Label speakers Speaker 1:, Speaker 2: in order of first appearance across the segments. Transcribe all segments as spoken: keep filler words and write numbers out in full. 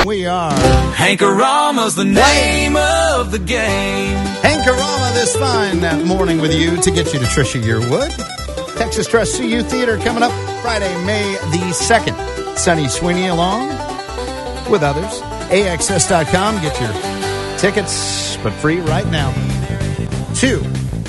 Speaker 1: We are.
Speaker 2: Hank-O-Rama's the name of the game.
Speaker 1: Hank-O-Rama this fine morning with you to get you to Trisha Yearwood. Texas Trust C U Theater coming up Friday, May the second. Sunny Sweeney along with others. A X S dot com. Get your tickets, but free right now. Two.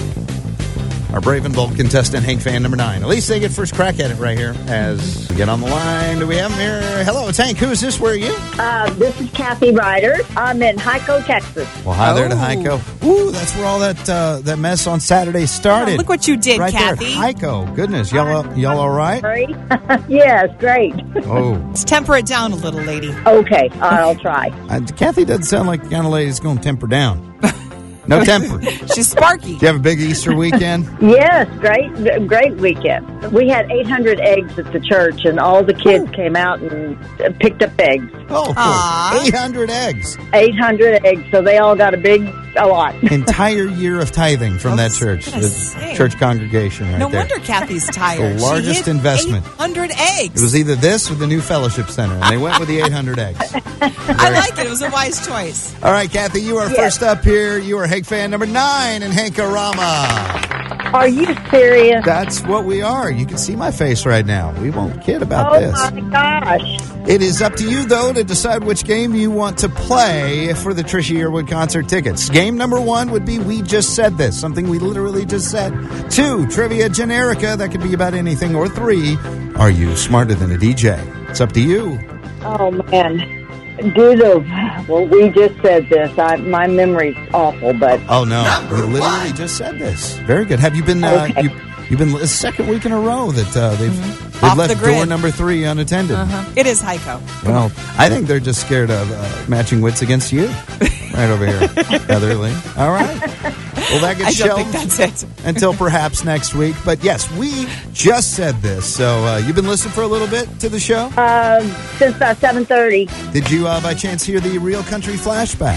Speaker 1: Our Brave and Bold contestant, Hank fan number nine. At least they get first crack at it right here as we get on the line. Do we have him here? Hello, it's Hank. Who is this? Where are you?
Speaker 3: Uh, this is Kathy Ryder. I'm in Hico, Texas.
Speaker 1: Well, hi
Speaker 3: oh.
Speaker 1: there to Hico. Ooh, that's where all that uh, that mess on Saturday started.
Speaker 4: Oh, look what you did,
Speaker 1: right
Speaker 4: Kathy.
Speaker 1: Right there at Hico. Goodness, y'all, y'all all right?
Speaker 3: Yes, great.
Speaker 1: Oh.
Speaker 4: Let's temper it down a little, lady.
Speaker 3: Okay, I'll try.
Speaker 1: Uh, Kathy doesn't sound like the kind of lady that's going to temper down. No temper.
Speaker 4: She's sparky.
Speaker 1: Do you have a big Easter weekend?
Speaker 3: Yes, great, great weekend. We had eight hundred eggs at the church, and all the kids Ooh. came out and picked up eggs.
Speaker 1: Oh, cool. eight hundred eggs.
Speaker 3: eight hundred eggs, so they all got a big, a lot.
Speaker 1: Entire year of tithing from oh, that church, the say. church congregation right
Speaker 4: no
Speaker 1: there.
Speaker 4: No wonder Kathy's tired.
Speaker 1: The largest
Speaker 4: she
Speaker 1: investment.
Speaker 4: eight hundred eggs.
Speaker 1: It was either this or the new fellowship center, and they went with the eight hundred eggs.
Speaker 4: I like it. It was a wise choice.
Speaker 1: All right, Kathy, you are yes. first up here. You are Hank fan number nine in Hank-O-Rama.
Speaker 3: Are you serious?
Speaker 1: That's what we are. You can see my face right now. We won't kid about
Speaker 3: oh
Speaker 1: this.
Speaker 3: Oh, my gosh.
Speaker 1: It is up to you, though, to decide which game you want to play for the Trisha Yearwood concert tickets. Game number one would be We Just Said This, something we literally just said. Two, Trivia Generica. That could be about anything. Or three, Are You Smarter Than a D J? It's up to you.
Speaker 3: Oh, man. Due to, well, we just said this. I, my memory's awful, but...
Speaker 1: Oh, no. We literally just said this. Very good. Have you been... Uh,
Speaker 3: okay.
Speaker 1: you, you've been the second week in a row that uh, they've,
Speaker 4: mm-hmm.
Speaker 1: they've left
Speaker 4: the
Speaker 1: door number three unattended.
Speaker 4: Uh-huh. It is Hico.
Speaker 1: Well, I think they're just scared of uh, matching wits against you. Right over here, Heatherly. All right. Well, that gets
Speaker 4: I don't
Speaker 1: shelved
Speaker 4: think that's it.
Speaker 1: until perhaps next week. But yes, we just said this. So uh, you've been listening for a little bit to the show?
Speaker 3: Uh, since about seven thirty.
Speaker 1: Did you, uh, by chance, hear the Real Country Flashback?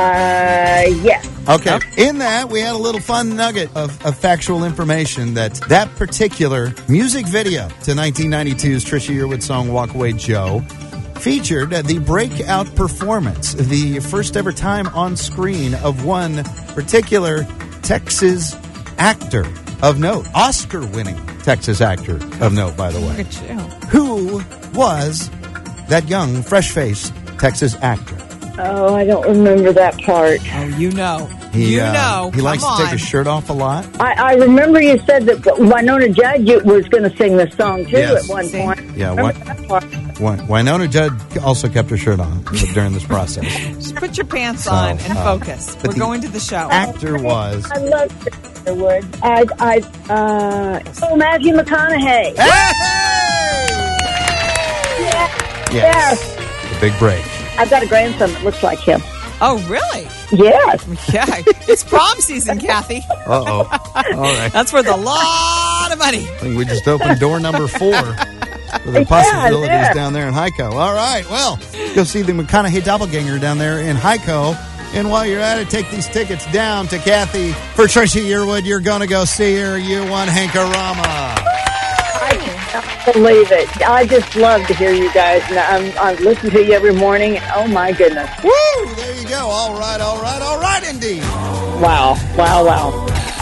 Speaker 3: Uh, yes.
Speaker 1: Okay.
Speaker 4: Yep.
Speaker 1: In that, we had a little fun nugget of, of factual information that that particular music video to nineteen ninety-two's Trisha Yearwood song Walk Away Joe featured the breakout performance, the first ever time on screen of one particular Texas actor of note, Oscar-winning Texas actor of note, by the way.
Speaker 4: Look at you.
Speaker 1: Who was that young, fresh-faced Texas actor?
Speaker 3: Oh, I don't remember that part.
Speaker 4: Oh, you know.
Speaker 1: He,
Speaker 4: you
Speaker 1: uh,
Speaker 4: know.
Speaker 1: He
Speaker 4: Come
Speaker 1: likes
Speaker 4: on.
Speaker 1: to take his shirt off a lot.
Speaker 3: I, I remember you said that Winona Judd was going to sing this song, too,
Speaker 1: Yes.
Speaker 3: at one
Speaker 4: See?
Speaker 3: point.
Speaker 1: Yeah,
Speaker 3: Remember
Speaker 1: what-
Speaker 3: that part?
Speaker 1: Win- Winona Judd also kept her shirt on during this process.
Speaker 4: Just put your pants
Speaker 1: So,
Speaker 4: on and
Speaker 1: uh,
Speaker 4: focus.
Speaker 1: but
Speaker 4: We're
Speaker 1: the
Speaker 4: going to the show.
Speaker 1: Actor was...
Speaker 3: I love Trisha Wood. I, I, uh, oh, Matthew McConaughey.
Speaker 1: Hey!
Speaker 3: Yes.
Speaker 1: Yes. The big break.
Speaker 3: I've got a grandson that looks like him.
Speaker 4: Oh, really?
Speaker 3: Yes.
Speaker 4: Yeah. It's prom season, Kathy.
Speaker 1: Uh-oh. All right.
Speaker 4: That's worth a lot of money.
Speaker 1: I think we just opened door number four for the
Speaker 3: Yeah,
Speaker 1: possibilities
Speaker 3: yeah.
Speaker 1: down there in Hico. All right. Well, go see the McConaughey doppelganger down there in Hico. And while you're at it, take these tickets down to Kathy for Trisha Yearwood. You're going to go see her. You won Hank-O-Rama.
Speaker 3: I can't believe it. I just love to hear you guys. And I'm, I listen to you every morning. Oh, my goodness.
Speaker 1: Woo! There you go. All right, all right, all right, indeed.
Speaker 3: Wow. Wow, wow.